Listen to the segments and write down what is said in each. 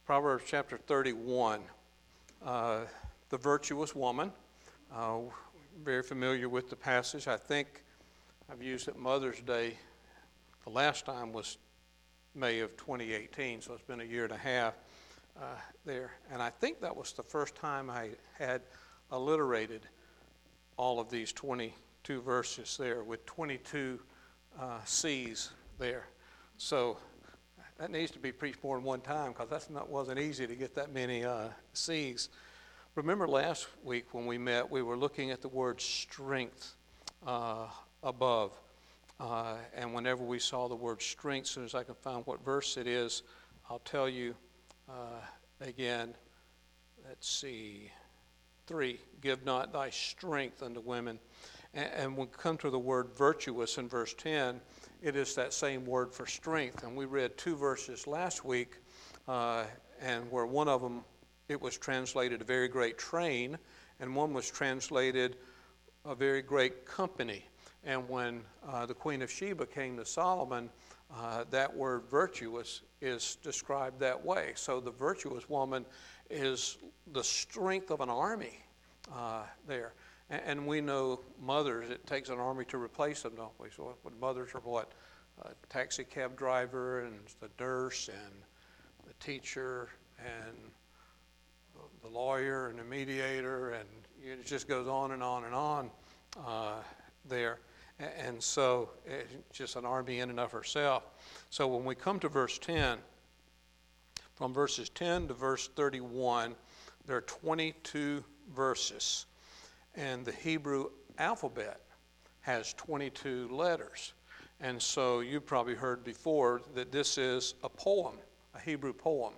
Proverbs chapter 31, the virtuous woman. Very familiar with the passage. I think I've used it Mother's Day. The last time was May of 2018, so it's been a year and a half there. And I think that was the first time I had alliterated all of these 22 verses there with 22 C's there. So that needs to be preached more than one time because wasn't easy to get that many C's. Remember last week when we met, we were looking at the word strength above. And whenever we saw the word strength, as soon as I can find what verse it is, I'll tell you again. Let's see. 3, give not thy strength unto women. And when we come to the word virtuous in verse 10, it is that same word for strength. And we read 2 verses last week, and where one of them, it was translated a very great train, and one was translated a very great company. And when the Queen of Sheba came to Solomon, that word virtuous is described that way. So the virtuous woman is the strength of an army there. And we know mothers, it takes an army to replace them, don't we? So mothers are what? A taxi cab driver and the nurse and the teacher and the lawyer and the mediator, and it just goes on and on and on there. And so it's just an army in and of herself. So when we come to verse 10, from verses 10 to verse 31, there are 22 verses. And the Hebrew alphabet has 22 letters. And so you probably heard before that this is a poem, a Hebrew poem.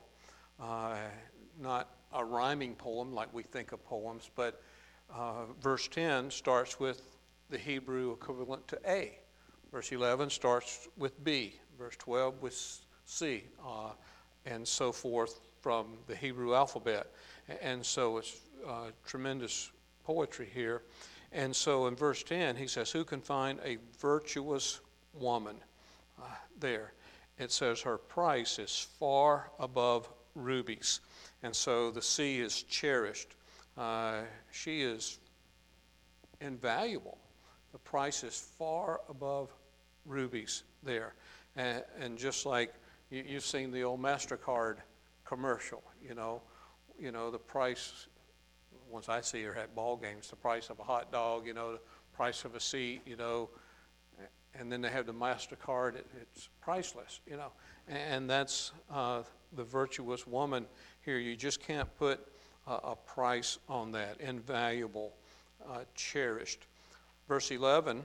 Not a rhyming poem like we think of poems, but verse 10 starts with the Hebrew equivalent to A. Verse 11 starts with B. Verse 12 with C, and so forth from the Hebrew alphabet. And so it's tremendous poetry here. And so in verse 10, he says, who can find a virtuous woman? There. It says her price is far above rubies. And so the C is cherished. She is invaluable. The price is far above rubies there. And just like you've seen the old MasterCard commercial, you know, the price, once I see her at ball games, the price of a hot dog, the price of a seat, and then they have the MasterCard, it's priceless, and that's the virtuous woman here. You just can't put a price on that. Invaluable, cherished. Verse 11,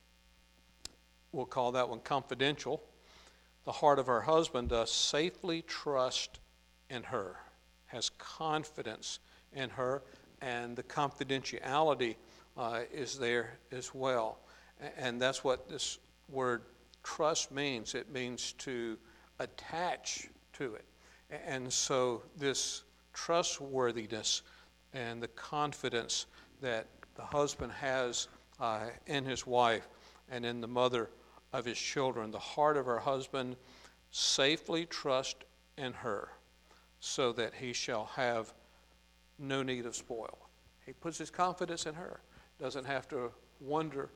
we'll call that one confidential. The heart of her husband does safely trust in her, has confidence in her, and the confidentiality is there as well. And that's what this word trust means. It means to attach to it. And so this trustworthiness and the confidence that the husband has in his wife and in the mother of his children, the heart of her husband safely trust in her so that he shall have no need of spoil. He puts his confidence in her. Doesn't have to wonder,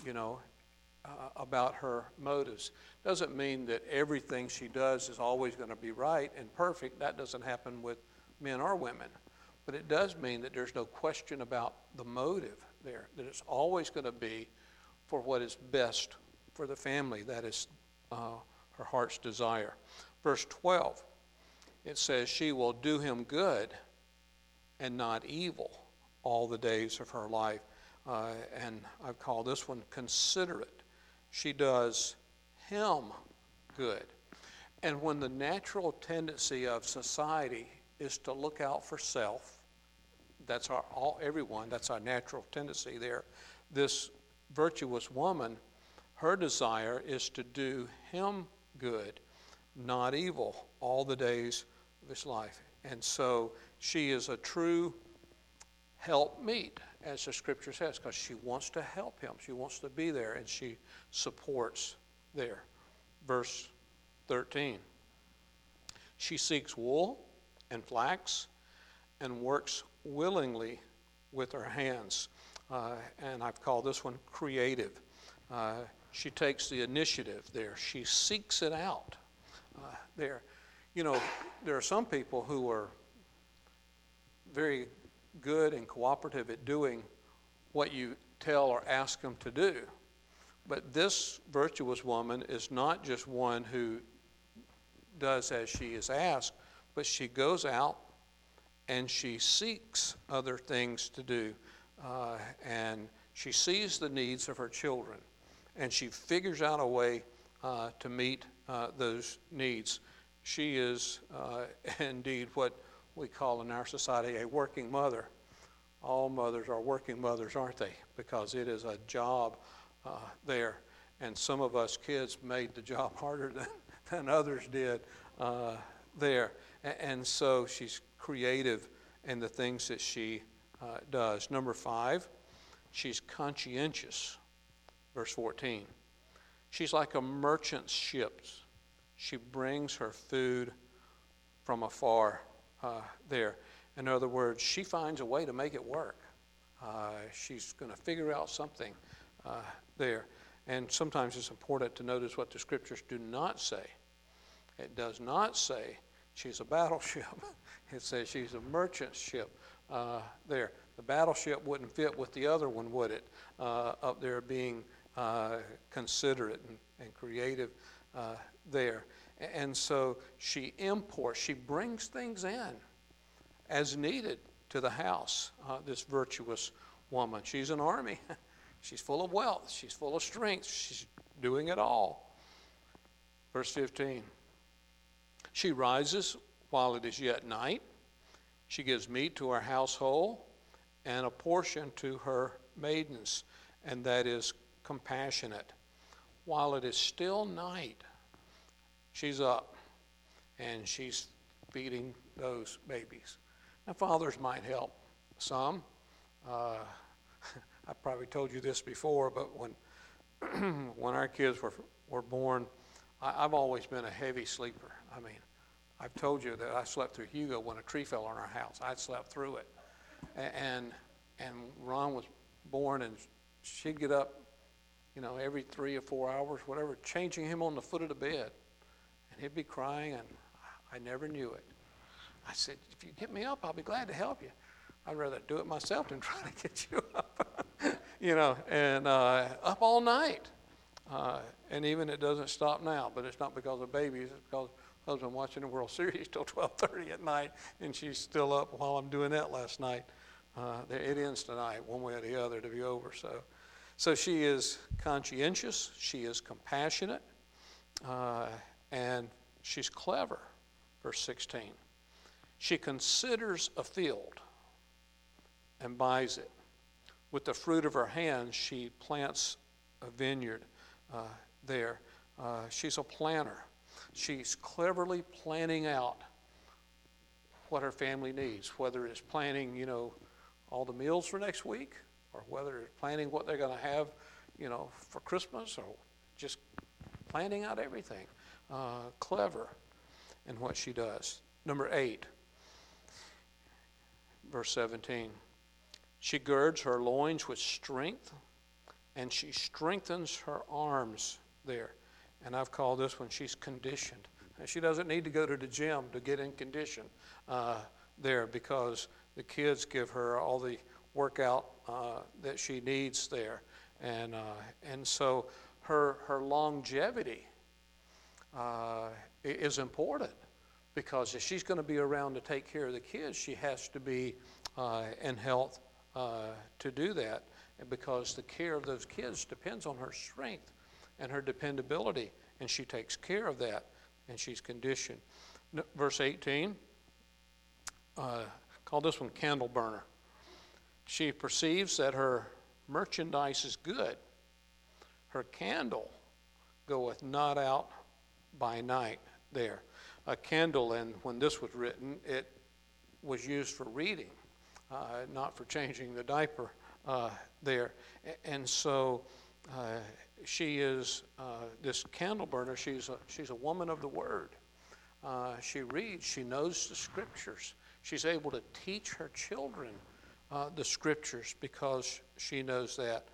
about her motives. Doesn't mean that everything she does is always going to be right and perfect. That doesn't happen with men or women. But it does mean that there's no question about the motive there, that it's always going to be for what is best for the family. That is her heart's desire. Verse 12, it says, she will do him good and not evil all the days of her life. And I've called this one considerate. She does him good. And when the natural tendency of society is to look out for self, that's everyone, that's our natural tendency there. This virtuous woman, her desire is to do him good, not evil, all the days of his life. And so she is a true helpmeet, as the scripture says, because she wants to help him. She wants to be there, and she supports there. Verse 13. She seeks wool and flax, and works willingly with her hands. And I've called this one creative. She takes the initiative there. She seeks it out there. You know, there are some people who are very good and cooperative at doing what you tell or ask them to do. But this virtuous woman is not just one who does as she is asked, but she goes out and she seeks other things to do. And she sees the needs of her children, and she figures out a way to meet those needs. She is indeed what we call in our society a working mother. All mothers are working mothers, aren't they? Because it is a job there. And some of us kids made the job harder than others did there. And so she's creative in the things that she does. Number 5, she's conscientious. Verse 14. She's like a merchant ship. She brings her food from afar there. In other words, she finds a way to make it work. She's going to figure out something there. And sometimes it's important to notice what the scriptures do not say. It does not say she's a battleship. It says she's a merchant ship there. The battleship wouldn't fit with the other one, would it? Up there being considerate and creative there. And so she brings things in as needed to the house, this virtuous woman. She's an army. She's full of wealth. She's full of strength. She's doing it all. Verse 15. She rises while it is yet night. She gives meat to her household and a portion to her maidens, and that is compassionate. While it is still night, she's up and she's feeding those babies. Now, fathers might help some. I probably told you this before, but when our kids were born, I've always been a heavy sleeper. I mean, I've told you that I slept through Hugo when a tree fell on our house. I slept through it. And Ron was born, and she'd get up, every 3 or 4 hours, whatever, changing him on the foot of the bed. And he'd be crying, and I never knew it. I said, if you get me up, I'll be glad to help you. I'd rather do it myself than try to get you up, and up all night. And even it doesn't stop now, but it's not because of babies. It's because husband watching the World Series till 12:30 at night, and she's still up while I'm doing that last night. It ends tonight, one way or the other, to be over. So she is conscientious. She is compassionate, and she's clever. Verse 16. She considers a field and buys it. With the fruit of her hands, she plants a vineyard there. She's a planner. She's cleverly planning out what her family needs, whether it's planning, all the meals for next week, or whether it's planning what they're going to have, for Christmas, or just planning out everything. Clever in what she does. Number 8, verse 17. She girds her loins with strength, and she strengthens her arms there. And I've called this one, she's conditioned. And she doesn't need to go to the gym to get in condition there, because the kids give her all the workout that she needs there. And so her longevity is important, because if she's going to be around to take care of the kids, she has to be in health to do that, and because the care of those kids depends on her strength and her dependability, and she takes care of that, and she's conditioned. Verse 18, call this one candle burner. She perceives that her merchandise is good. Her candle goeth not out by night there. A candle, and when this was written, it was used for reading, not for changing the diaper there. And so she is this candle burner. She's a woman of the word. She reads. She knows the Scriptures. She's able to teach her children the Scriptures because she knows that.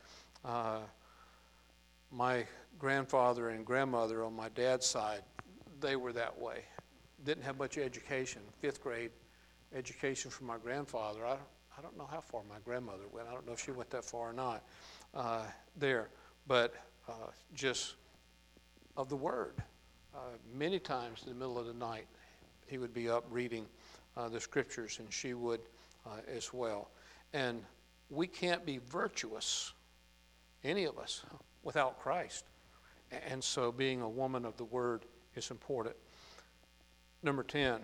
My grandfather and grandmother on my dad's side, they were that way. Didn't have much education, 5th grade education from my grandfather. I don't know how far my grandmother went. I don't know if she went that far or not there. But just of the Word. Many times in the middle of the night, he would be up reading the Scriptures, and she would as well. And we can't be virtuous, any of us, without Christ. And so being a woman of the Word is important. Number 10,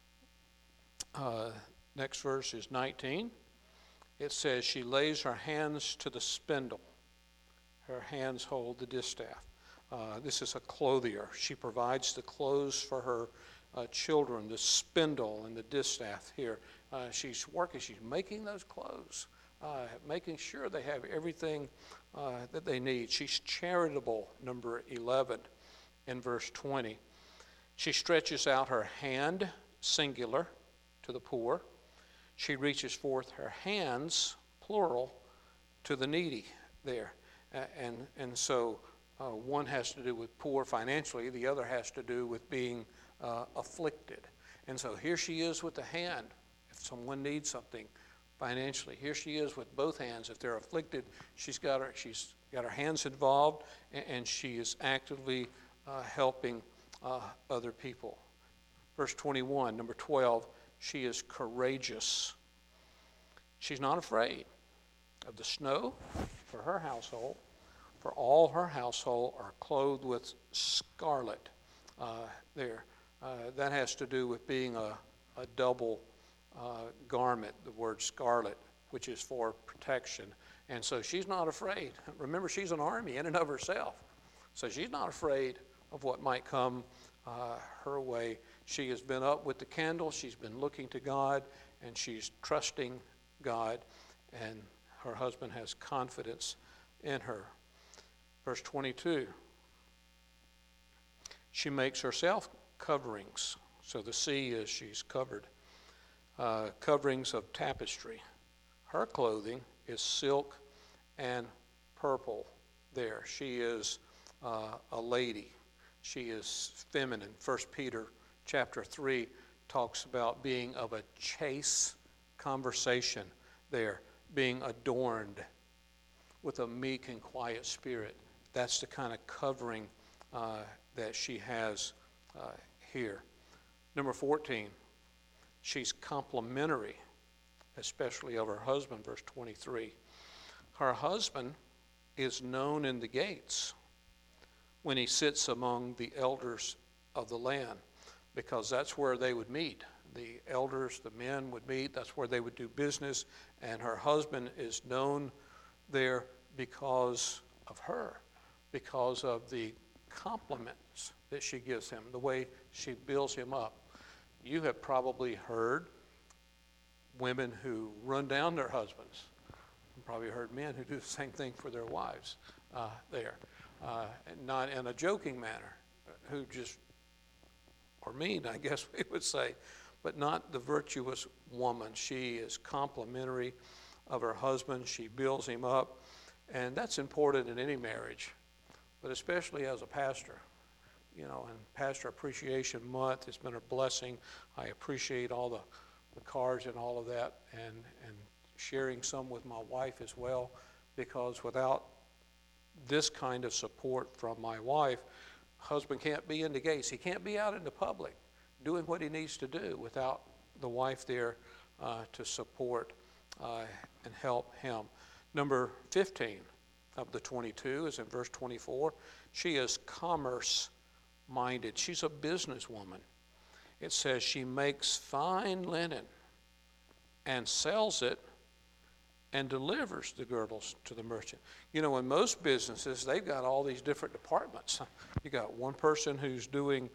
next verse is 19. It says, she lays her hands to the spindle. Her hands hold the distaff. This is a clothier. She provides the clothes for her children, the spindle and the distaff here. She's working, she's making those clothes, making sure they have everything that they need. She's charitable, number 11 in verse 20. She stretches out her hand, singular, to the poor. She reaches forth her hands, plural, to the needy there. And so one has to do with poor financially, the other has to do with being afflicted. And so here she is with the hand. If someone needs something financially, here she is with both hands. If they're afflicted, she's got her hands involved, and she is actively helping other people. Verse 21, number 12, she is courageous. She's not afraid of the snow for her household. For all her household are clothed with scarlet there. That has to do with being a double garment, the word scarlet, which is for protection. And so she's not afraid. Remember, she's an army in and of herself. So she's not afraid of what might come her way. She has been up with the candle. She's been looking to God, and she's trusting God, and her husband has confidence in her. Verse 22, she makes herself coverings. So the sea is she's covered. Coverings of tapestry. Her clothing is silk and purple there. She is a lady. She is feminine. 1 Peter chapter 3 talks about being of a chaste conversation there, being adorned with a meek and quiet spirit. That's the kind of covering that she has here. Number 14, she's complimentary, especially of her husband, verse 23. Her husband is known in the gates when he sits among the elders of the land, because that's where they would meet. The elders, the men would meet. That's where they would do business. And her husband is known there because of her, because of the compliments that she gives him, the way she builds him up. You have probably heard women who run down their husbands. You've probably heard men who do the same thing for their wives there. Not in a joking manner, who just, or mean, I guess we would say, but not the virtuous woman. She is complimentary of her husband. She builds him up, and that's important in any marriage, but especially as a pastor. You know, and Pastor Appreciation Month has been a blessing. I appreciate all the cards and all of that, and sharing some with my wife as well, because without this kind of support from my wife, husband can't be in the gates. He can't be out in the public doing what he needs to do without the wife there to support and help him. Number 15 of the 22 is in verse 24. She is commerce-minded. She's a businesswoman. It says she makes fine linen and sells it and delivers the girdles to the merchant. You know, in most businesses, they've got all these different departments. You got one person who's doing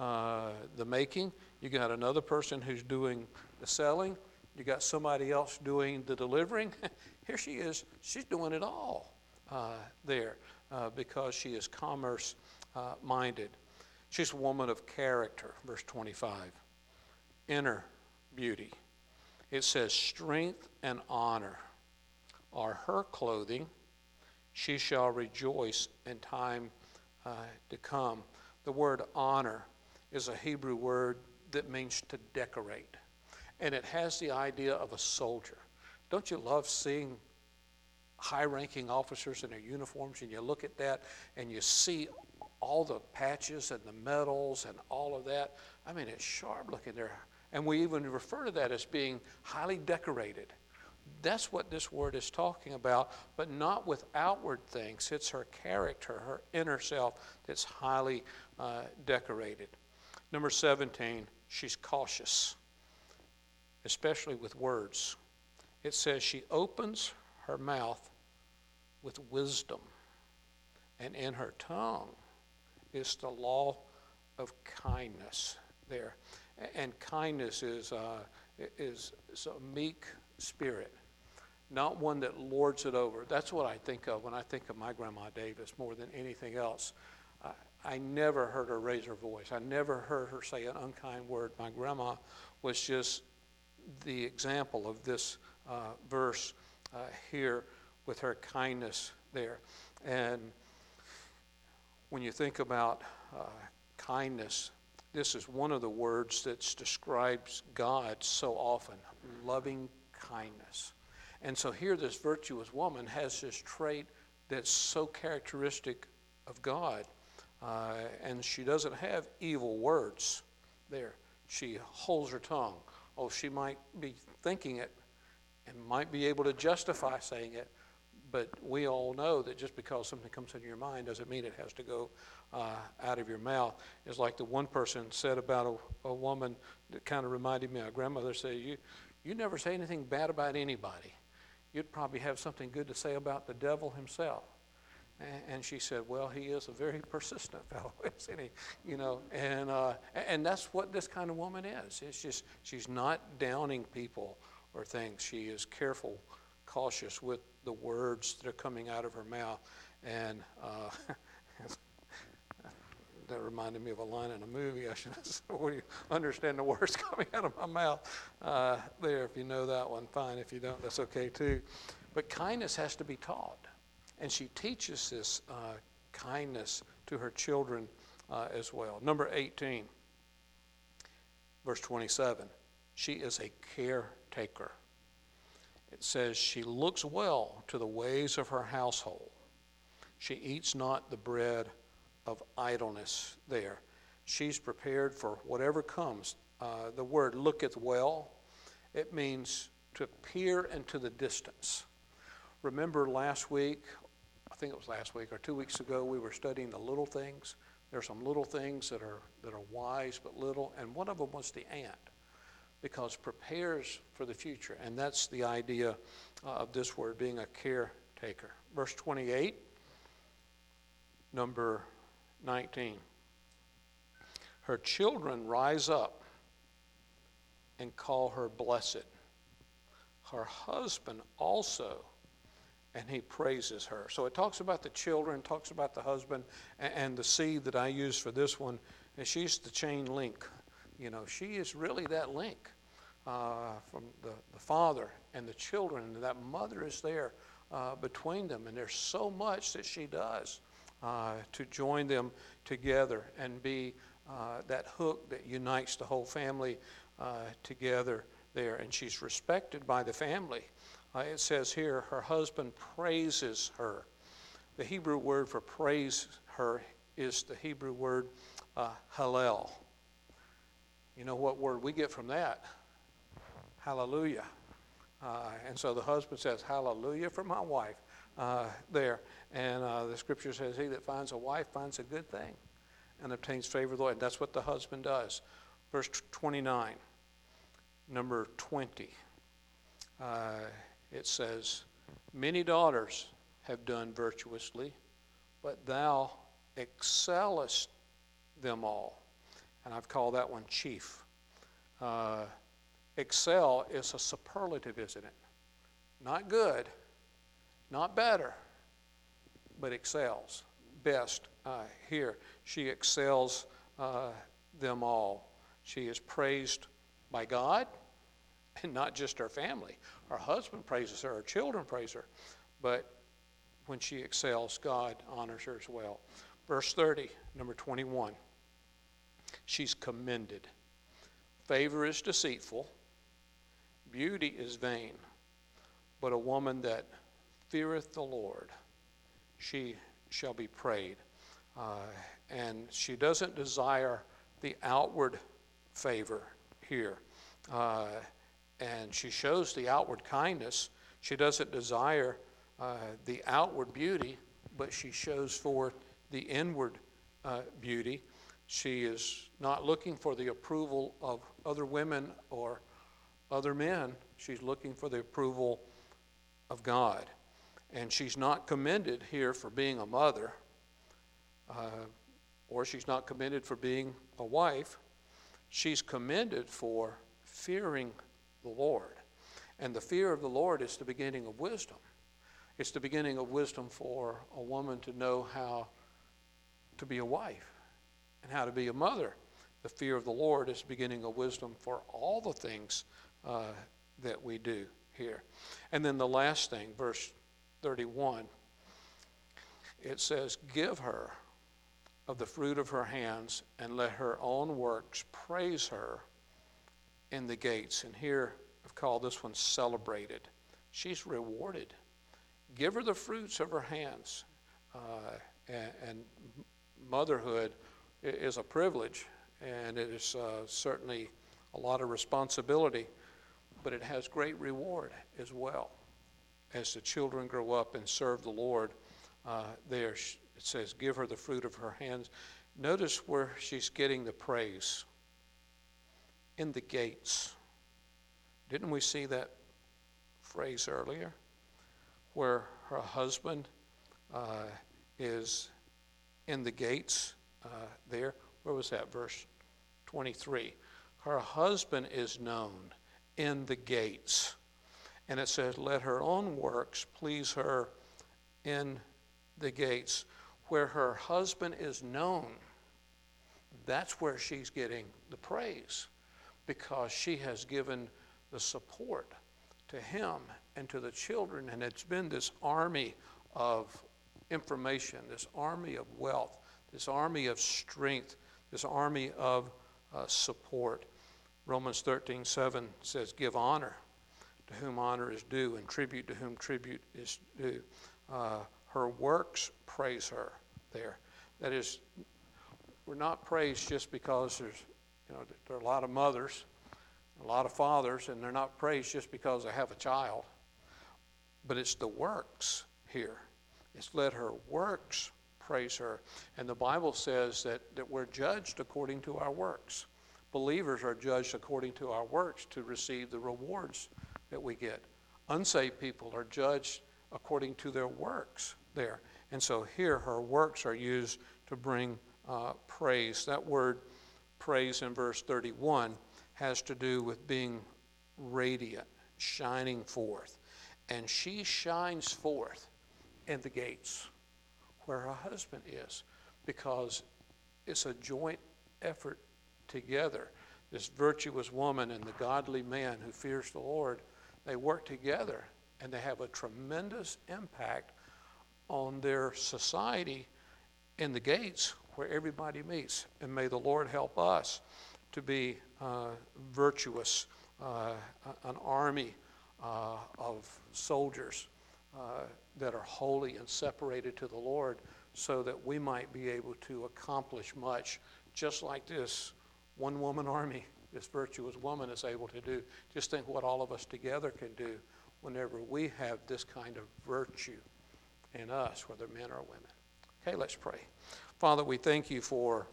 the making. You got another person who's doing the selling. You got somebody else doing the delivering. Here she is. She's doing it all there because she is commerce-minded. She's a woman of character, verse 25. Inner beauty. It says, strength and honor are her clothing. She shall rejoice in time to come. The word honor is a Hebrew word that means to decorate. And it has the idea of a soldier. Don't you love seeing high-ranking officers in their uniforms, and you look at that and you see all the patches and the medals and all of that? I mean, it's sharp looking there. And we even refer to that as being highly decorated. That's what this word is talking about, but not with outward things. It's her character, her inner self that's highly decorated. Number 17, she's cautious, especially with words. It says she opens her mouth with wisdom, and in her tongue is the law of kindness there. And kindness is a meek spirit, not one that lords it over. That's what I think of when I think of my Grandma Davis more than anything else. I never heard her raise her voice. I never heard her say an unkind word. My grandma was just the example of this verse here with her kindness there. And when you think about kindness, this is one of the words that describes God so often, loving kindness. And so here this virtuous woman has this trait that's so characteristic of God. And she doesn't have evil words there. She holds her tongue. Oh, she might be thinking it and might be able to justify saying it, but we all know that just because something comes into your mind doesn't mean it has to go out of your mouth. It's like the one person said about a woman that kind of reminded me of my grandmother. Said, you never say anything bad about anybody. You'd probably have something good to say about the devil himself. And she said, well, he is a very persistent fellow, isn't he? You know, and that's what this kind of woman is. It's just, she's not downing people or things. She is careful, cautious with the words that are coming out of her mouth. And that reminded me of a line in a movie. I should have said, well, you understand the words coming out of my mouth there. If you know that one, fine. If you don't, that's okay too. But kindness has to be taught. And she teaches this kindness to her children as well. Number 18, verse 27, she is a caretaker. It says, she looks well to the ways of her household. She eats not the bread of idleness there. She's prepared for whatever comes. The word looketh well, it means to peer into the distance. Remember last week, I think it was last week or 2 weeks ago, we were studying the little things. There are some little things that are wise but little, and one of them was the ant, because prepares for the future, and that's the idea of this word, being a caretaker. Verse 28, number 19. Her children rise up and call her blessed. Her husband also, and he praises her. So it talks about the children, talks about the husband, and the seed that I use for this one, and she's the chain link. You know, she is really that link from the father and the children, and that mother is there between them. And there's so much that she does to join them together and be that hook that unites the whole family together there. And she's respected by the family. It says here, her husband praises her. The Hebrew word for praise her is the Hebrew word hallel. You know what word we get from that? Hallelujah. And so the husband says, hallelujah for my wife there. And the scripture says, he that finds a wife finds a good thing and obtains favor of the Lord. And that's what the husband does. Verse 29, number 20. It says, many daughters have done virtuously, but thou excellest them all. And I've called that one chief. Excel is a superlative, isn't it? Not good, not better, but excels. Best here. She excels them all. She is praised by God, and not just her family. Her husband praises her, her children praise her, but when she excels, God honors her as well. Verse 30, number 21. She's commended. Favor is deceitful, beauty is vain, but a woman that feareth the Lord, she shall be praised. And she doesn't desire the outward favor here. And she shows the outward kindness. She doesn't desire the outward beauty, but she shows forth the inward beauty. She is not looking for the approval of other women or other men. She's looking for the approval of God. And she's not commended here for being a mother, or she's not commended for being a wife. She's commended for fearing the Lord. And the fear of the Lord is the beginning of wisdom. It's the beginning of wisdom for a woman to know how to be a wife and how to be a mother. The fear of the Lord is the beginning of wisdom for all the things that we do here. And then the last thing, verse 31, it says, give her of the fruit of her hands, and let her own works praise her in the gates. And here I've called this one celebrated. She's rewarded. Give her the fruits of her hands. And motherhood is a privilege, and it is certainly a lot of responsibility, but it has great reward as well. As the children grow up and serve the Lord, there it says, give her the fruit of her hands. Notice where she's getting the praise. In the gates. Didn't we see that phrase earlier? Where her husband is in the gates there. Where was that? Verse 23. Her husband is known in the gates. And it says, let her own works please her in the gates. Where her husband is known, that's where she's getting the praise, because she has given the support to him and to the children. And it's been this army of information, this army of wealth, this army of strength, this army of support. Romans 13:7 says, give honor to whom honor is due, and tribute to whom tribute is due. Her works praise her there. That is, we're not praised just because there are a lot of mothers, a lot of fathers, and they're not praised just because they have a child. But it's the works here. It's let her works praise her. And the Bible says that we're judged according to our works. Believers are judged according to our works to receive the rewards that we get. Unsaved people are judged according to their works there. And so here her works are used to bring praise. That word praise in verse 31 has to do with being radiant, shining forth. And she shines forth in the gates where her husband is, because it's a joint effort together. This virtuous woman and the godly man who fears the Lord, they work together, and they have a tremendous impact on their society in the gates where everybody meets. And may the Lord help us to be virtuous, an army of soldiers that are holy and separated to the Lord, so that we might be able to accomplish much, just like this one-woman army, this virtuous woman is able to do. Just think what all of us together can do whenever we have this kind of virtue in us, whether men or women. Okay, let's pray. Father, we thank you for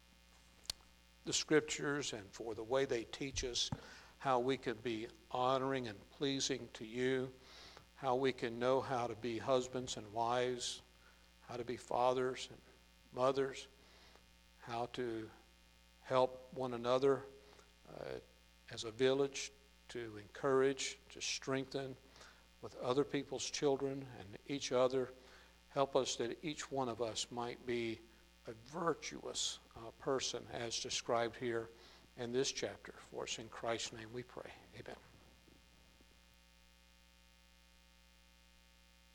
the scriptures and for the way they teach us how we could be honoring and pleasing to you, how we can know how to be husbands and wives, how to be fathers and mothers, how to help one another as a village, to encourage, to strengthen with other people's children and each other. Help us that each one of us might be a virtuous person as described here in this chapter. For us in Christ's name we pray. Amen.